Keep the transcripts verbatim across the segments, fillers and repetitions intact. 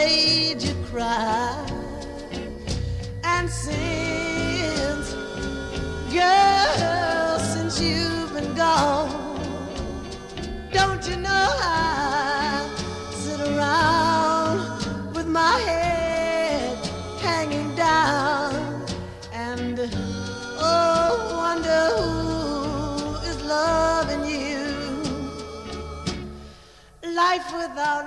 made you cry. And since, girl, since you've been gone, don't you know I sit around with my head hanging down and oh, wonder who is loving you. Life without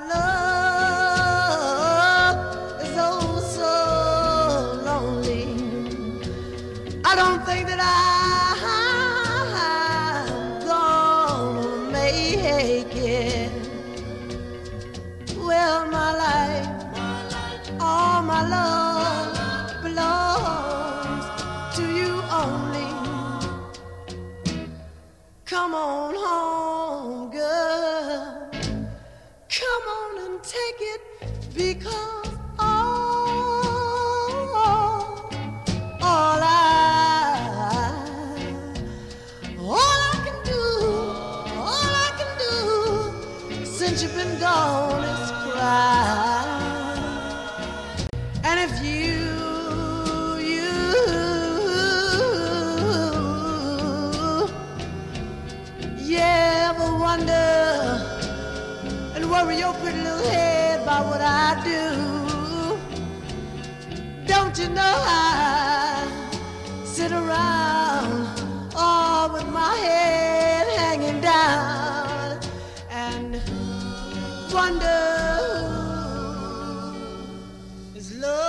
love is oh so lonely. I don't think that I'm gonna make it. Well, my life, all my love belongs to you only. Come on home, girl. Come on and take it, because all, all I, all I can do, all I can do since you've been gone is cry. And if you, you, you ever wonder and worry your pretty little head about what I do, don't you know I sit around all with my head hanging down and wonder who is love.